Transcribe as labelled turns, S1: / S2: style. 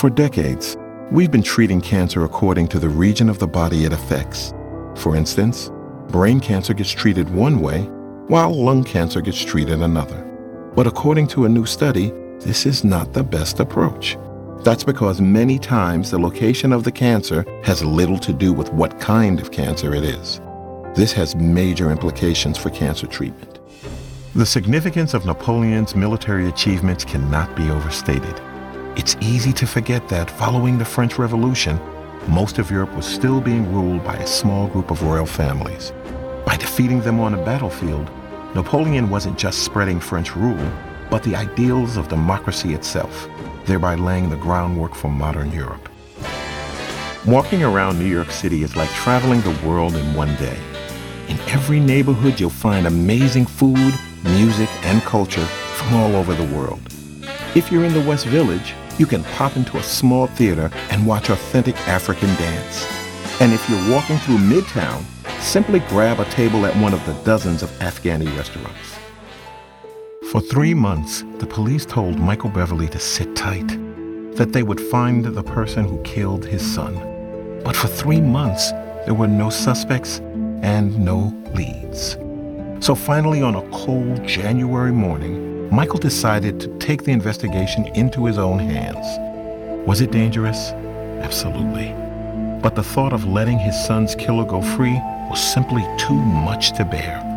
S1: For decades, we've been treating cancer according to the region of the body it affects. For instance, brain cancer gets treated one way, while lung cancer gets treated another. But according to a new study, this is not the best approach. That's because many times the location of the cancer has little to do with what kind of cancer it is. This has major implications for cancer treatment. The significance of Napoleon's military achievements cannot be overstated. It's easy to forget that following the French Revolution, most of Europe was still being ruled by a small group of royal families. By defeating them on a battlefield, Napoleon wasn't just spreading French rule, but the ideals of democracy itself, thereby laying the groundwork for modern Europe. Walking around New York City is like traveling the world in one day. In every neighborhood, you'll find amazing food, music, and culture from all over the world. If you're in the West Village, you can pop into a small theater and watch authentic African dance. And if you're walking through Midtown, simply grab a table at one of the dozens of Afghani restaurants. For 3 months, the police told Michael Beverly to sit tight, that they would find the person who killed his son. But for 3 months, there were no suspects and no leads. So finally, on a cold January morning, Michael decided to take the investigation into his own hands. Was it dangerous? Absolutely. But the thought of letting his son's killer go free was simply too much to bear.